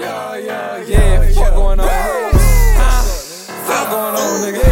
Yeah, fuck going on? Fuck going on, nigga?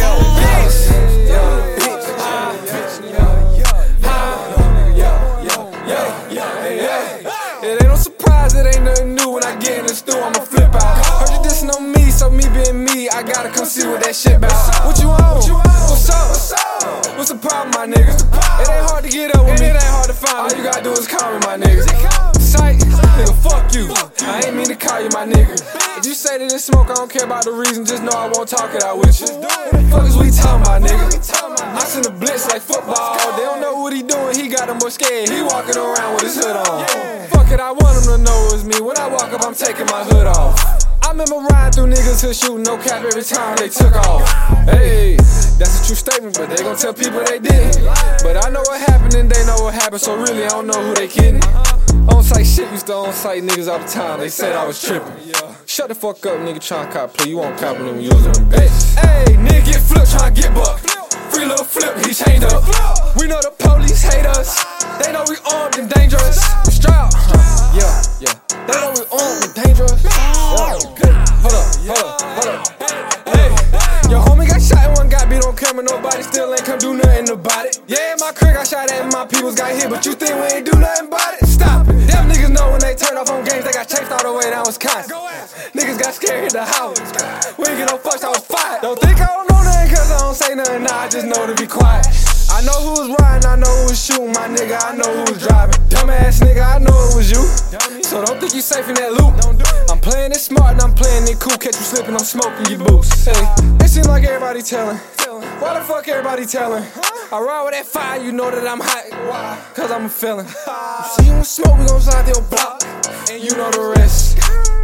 It ain't no surprise, it ain't nothing new when I get in the stew, I'ma flip out. Heard you dissing on me, so me being me, I gotta come see what that shit bout. What you on? What's up? What's the problem, my nigga? It ain't hard to get up with me, it ain't hard to find. All you gotta do is call me, my nigga. Psych, nigga, fuck you. I ain't mean to call you my nigga. If you say that it's smoke, I don't care about the reason, just know I won't talk it out with you. What the fuck is we talking about, nigga? I send a blitz like football. They don't know what he doing, he got them more scared. He walking around with his hood on. Fuck it, I want him to know it's me. When I walk up, I'm taking my hood off. I remember riding through niggas who shooting no cap every time they took off. Hey, that's a true statement, but they gon' tell people they didn't. But I know what happened and they know what happened, so really I don't know who they kidding. On-site shit used to on-site niggas all the time, they said I was tripping. Shut the fuck up, nigga, tryna cop play, you won't cop when you using them bitch. Hey, nigga get flipped, tryna get bucked. Free little flip, he chained up. We know the police hate us, they know we armed and dangerous. Strapped, yeah. They know we armed and dangerous. Hold up. Hey, your homie got shot and one got beat on camera, nobody still ain't come do nothing about it. Yeah, my crib got shot at and my peoples got hit, but you think we ain't do nothing about it? Stop it. Them niggas know when they turn off on games, they got chased all the way down Wisconsin. Niggas got scared, hit the house. We ain't get no fucks, I was fired. Don't think I don't know nothing cause I don't say nothing, nah, I just know to be quiet. I know who was riding, I know who was shooting, my nigga, I know who was driving. Dumbass nigga, I know it was you. So don't think you safe in that loop. I'm playing it smart and I'm playing it cool. Catch you slipping, I'm smoking your boots. Hey, it seem like everybody telling. Why the fuck everybody telling? I ride with that fire, you know that I'm hot. Why? Cause I'm a felon. See you in smoke, we gon' slide your block. And you know the rest.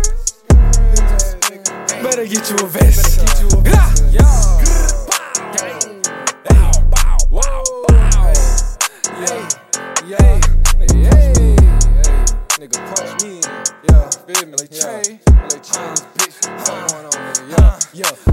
Better get you a vest. Nigga punch me in, feel me? Like Trey, bitch, what's going on, nigga?